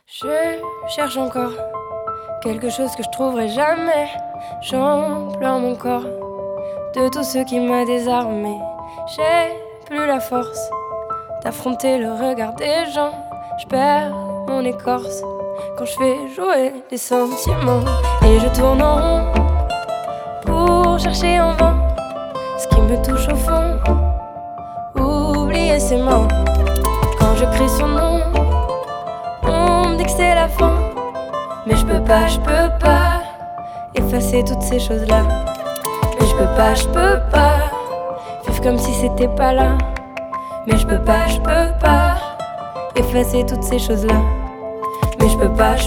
Je cherche encore quelque chose que je trouverai jamais. J'emploie mon corps de tout ce qui m'a désarmé. J'ai plus la force d'affronter le regard des gens. Je perds mon écorce quand je fais jouer les sentiments. Et je tourne en rond pour chercher en vain ce qui me touche au fond. Oublier ses mains quand je crie son nom. On me dit que c'est la fin, mais je peux pas effacer toutes ces choses-là. Mais je peux pas vivre comme si c'était pas là. Mais je peux pas effacer toutes ces choses-là. Mais je peux pas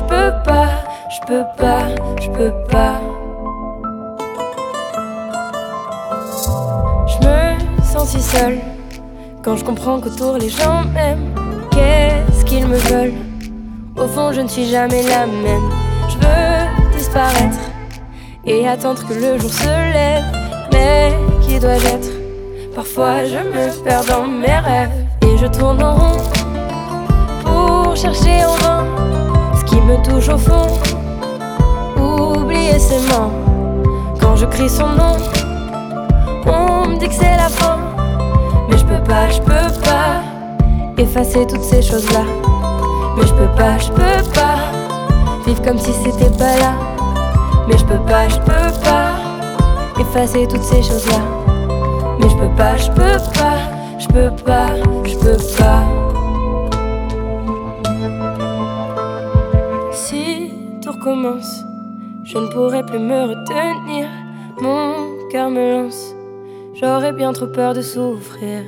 Je me sens si seule quand je comprends qu'autour les gens m'aiment. Qu'est-ce qu'ils me veulent? Au fond je ne suis jamais la même. Je veux disparaître et attendre que le jour se lève. Mais qui dois-je être? Parfois je me perds dans mes rêves. Et je tourne en rond pour chercher en vain ce qui me touche au fond. Oublier ses mains quand je crie son nom. On me dit que c'est la fin, mais je peux pas effacer toutes ces choses-là. Mais je peux pas vivre comme si c'était pas là. Mais je peux pas effacer toutes ces choses-là. Mais je peux pas Si tout recommence, je ne pourrai plus me retenir. Mon cœur me lance, j'aurais bien trop peur de souffrir.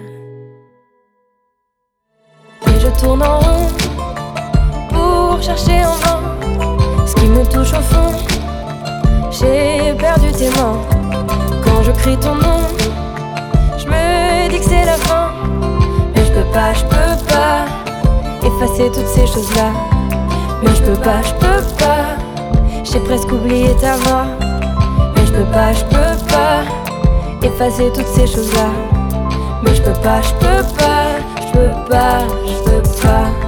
Et je tourne en rond pour chercher en vain ce qui me touche au fond. J'ai perdu tes mains quand je crie ton nom. Je me dis que c'est la fin, mais je peux pas effacer toutes ces choses-là. Mais je peux pas j'ai presque oublié ta voix. Mais je peux pas effacer toutes ces choses-là. Mais je peux pas